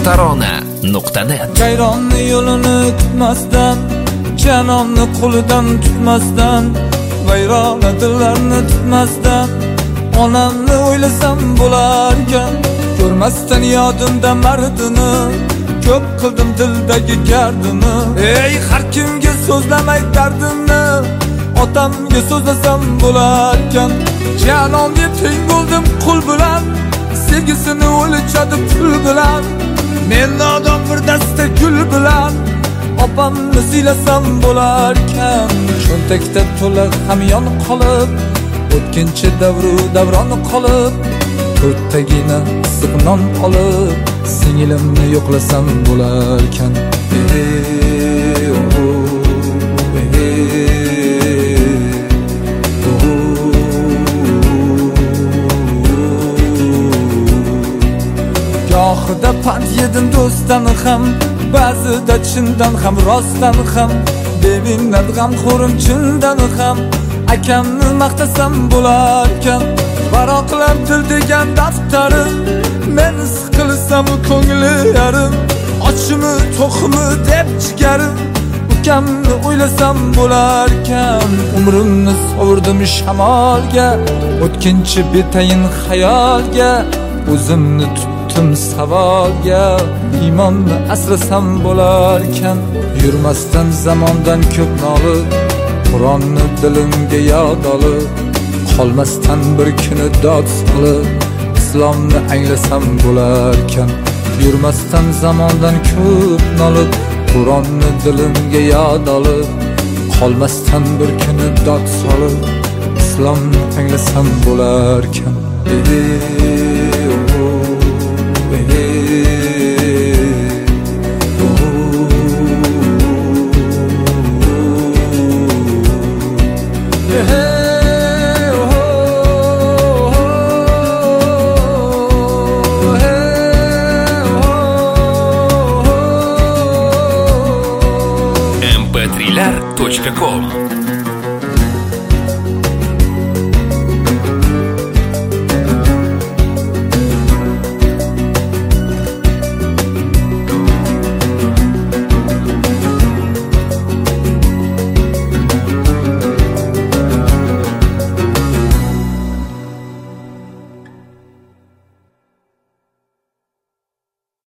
tarona.net. Gayronni yo'lini kutmasdan, janomni qo'lidan tutmasdan, vayrona dillarni tutmasdan, onamni o'ylasam bo'larkan. Ko'rmasdan yodimda mardini, ko'p qildim dildagi gardini. Ey, har kimga so'zlamay dardimni, otamga so'zlasam bo'larkan. Janomga teng bo'ldim qul bilan, sevgisini o'lchadi pul bilan. Men nodon bir dasta gul bilan, opamni siylasam bo'larkan. Cho'ntakda to'la hamyon qolib, o'tkinchi davru davron qolib, to'rttagina issiq non olib, singilimni yo'qlasam bo'larkan. Gohida pand yedim do'stdan ham, ba'zida chindan ham rostdan ham, beminnat g'amxo'rim chindan ham. Akamni maqtasam bo'larkan, varoqlar dil degan daftarim, men siqilsam ko'ngli yarim, ochmi to'qmi deb jigarim, ukamni o'ylasam bo'larkan. Umrimni sovurdim shamolga, o'tkinchi betayin xayolga, o'zimni tutdim savolga, iymonni asrasam bo'larkan. Yurmasdan zamondan ko'p nolib, Qur'onni dilimga yod olib, qolmasdan bir kuni dod solib, islomni anglasam bo'larkan. Yurmasdan zamondan ko'p nolib, Qur'onni dilimga yod olib, qolmasdan bir kuni dod solib, islomni anglasam bo'larkan. mp3lar.com